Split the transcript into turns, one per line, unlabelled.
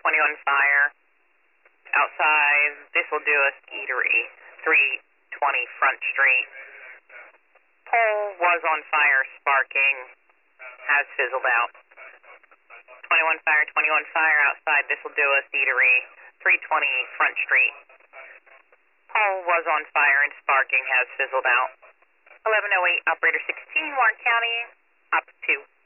21 fire. Outside, this will do us eatery, 320 Front Street. Pole was on fire, sparking, has fizzled out. 21 fire outside, this will do us eatery, 320 Front Street. Pole was on fire and sparking, has fizzled out. 1108, operator 16, Warren County, op 2.